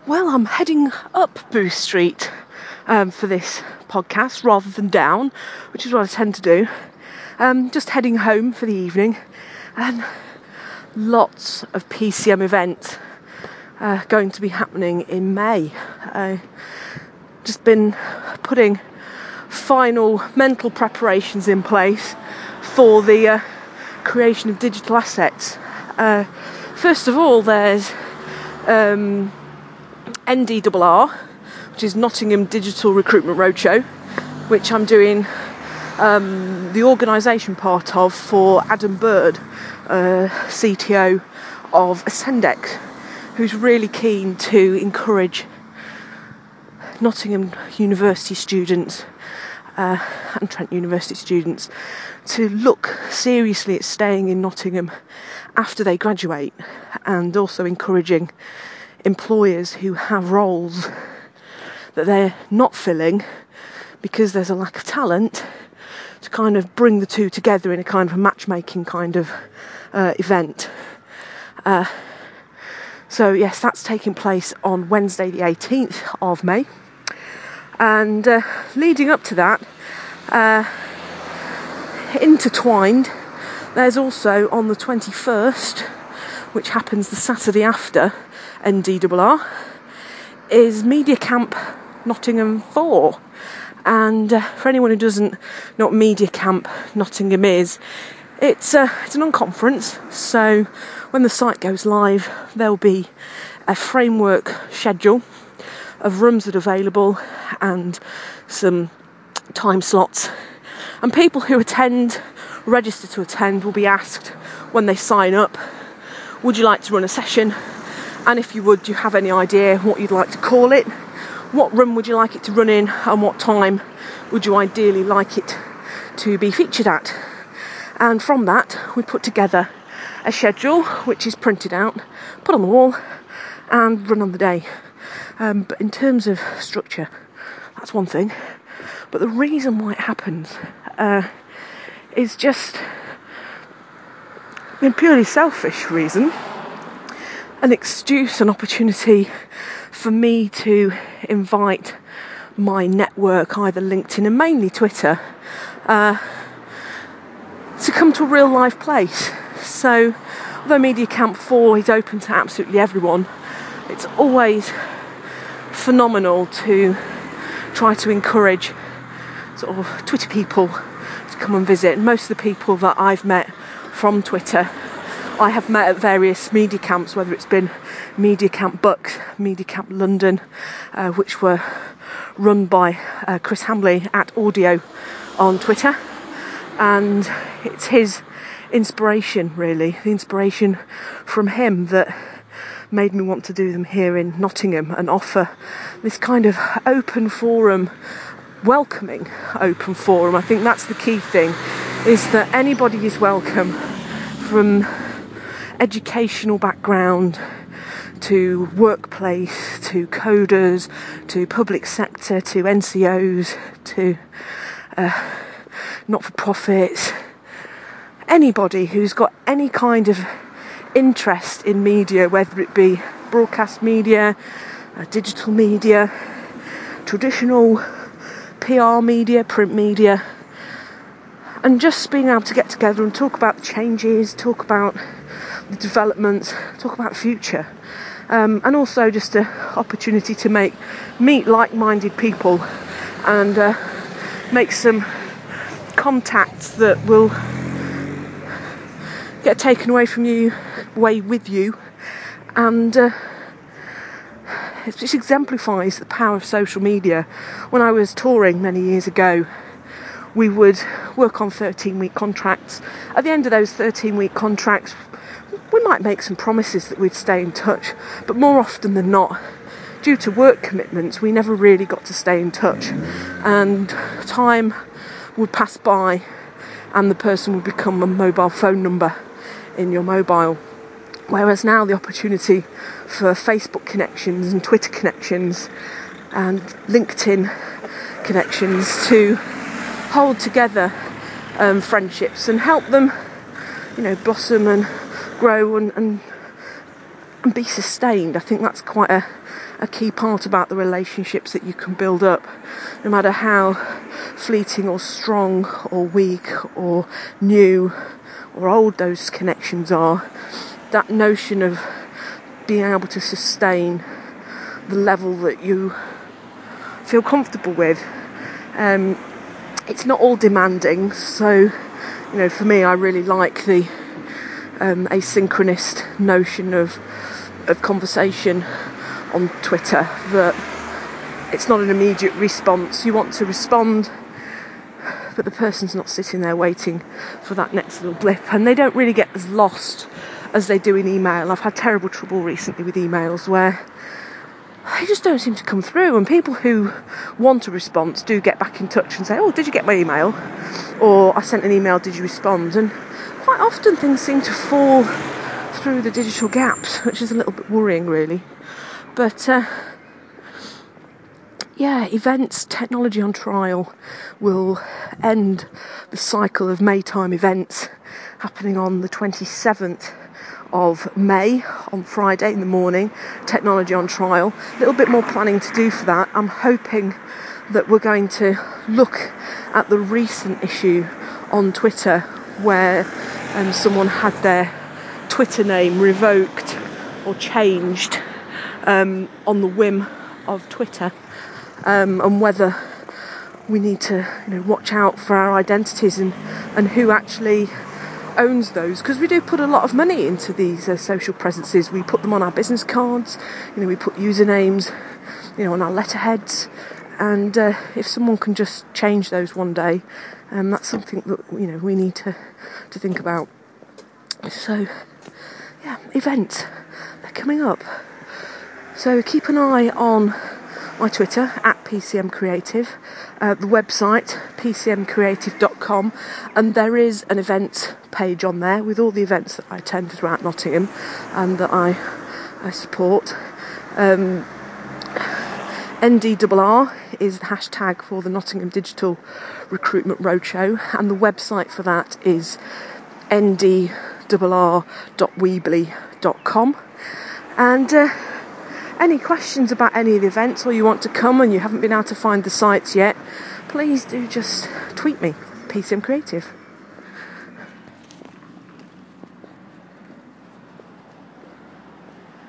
Well, I'm heading up Booth Street for this podcast rather than down, which is what I tend to do. Just heading home for the evening, and lots of PCM events going to be happening in May. Just been putting final mental preparations in place for the creation of digital assets. First of all, there's NDRR, which is Nottingham Digital Recruitment Roadshow, which I'm doing the organisation part of for Adam Bird, CTO of Ascendex, who's really keen to encourage Nottingham University students and Trent University students to look seriously at staying in Nottingham after they graduate, and also encouraging employers who have roles that they're not filling because there's a lack of talent to kind of bring the two together in a kind of a matchmaking kind of event. So yes, that's taking place on Wednesday the 18th of May, and leading up to that, intertwined, there's also on the 21st, which happens the Saturday after NDRR, is Media Camp Nottingham 4. And for anyone who doesn't know what Media Camp Nottingham is, it's an unconference. So when the site goes live, there'll be a framework schedule of rooms that are available and some time slots. And people who register to attend, will be asked when they sign up, would you like to run a session? And if you would, do you have any idea what you'd like to call it? What room would you like it to run in, and what time would you ideally like it to be featured at? And from that, we put together a schedule which is printed out, put on the wall, and run on the day. But in terms of structure, that's one thing. But the reason why it happens is just, in purely selfish reason, an excuse, an opportunity for me to invite my network, either LinkedIn and mainly Twitter, to come to a real life place. So although Media Camp 4 is open to absolutely everyone, it's always phenomenal to try to encourage sort of Twitter people to come and visit. Most of the people that I've met from Twitter, I have met at various media camps, whether it's been Media Camp Bucks, Media Camp London, which were run by Chris Hamley at Audio on Twitter. And it's his inspiration, really, the inspiration from him, that made me want to do them here in Nottingham and offer this kind of open forum, welcoming open forum. I think that's the key thing, is that anybody is welcome, from educational background to workplace, to coders, to public sector, to NCOs, to not-for-profits. Anybody who's got any kind of interest in media, whether it be broadcast media, digital media, traditional PR media, print media, and just being able to get together and talk about the changes, talk about the developments, talk about the future, and also just an opportunity to meet like-minded people and make some contacts that will get taken away with you, and it just exemplifies the power of social media. When I was touring many years ago, we would work on 13-week contracts. At the end of those 13-week contracts, we might make some promises that we'd stay in touch, but more often than not, due to work commitments, we never really got to stay in touch, and time would pass by and the person would become a mobile phone number in your mobile. Whereas now the opportunity for Facebook connections and Twitter connections and LinkedIn connections to hold together grow and blossom and grow and be sustained. I think that's quite a key part about the relationships that you can build up, no matter how fleeting or strong or weak or new or old those connections are. That notion of being able to sustain the level that you feel comfortable with. It's not all demanding, so for me, I really like the asynchronous notion of conversation on Twitter, that it's not an immediate response. You want to respond, but the person's not sitting there waiting for that next little blip, and they don't really get as lost as they do in email. I've had terrible trouble recently with emails where they just don't seem to come through, and people who want a response do get back in touch and say, oh, did you get my email? Or I sent an email, did you respond? And quite often things seem to fall through the digital gaps, which is a little bit worrying really. But events, technology on trial will end the cycle of Maytime events happening on the 27th of May, on Friday in the morning. Technology on trial. A little bit more planning to do for that. I'm hoping that we're going to look at the recent issue on Twitter where someone had their Twitter name revoked or changed on the whim of Twitter, and whether we need to watch out for our identities and who actually owns those, because we do put a lot of money into these social presences. We put them on our business cards, we put usernames on our letterheads, and if someone can just change those one day, that's something that we need to think about. So events, they're coming up, so keep an eye on my Twitter at PCM Creative, the website pcmcreative.com, and there is an events page on there with all the events that I attend throughout Nottingham and that I support. NDRR is the hashtag for the Nottingham Digital Recruitment Roadshow, and the website for that is ndrr.weebly.com. And any questions about any of the events, or you want to come and you haven't been able to find the sites yet, please do just tweet me, PCM Creative.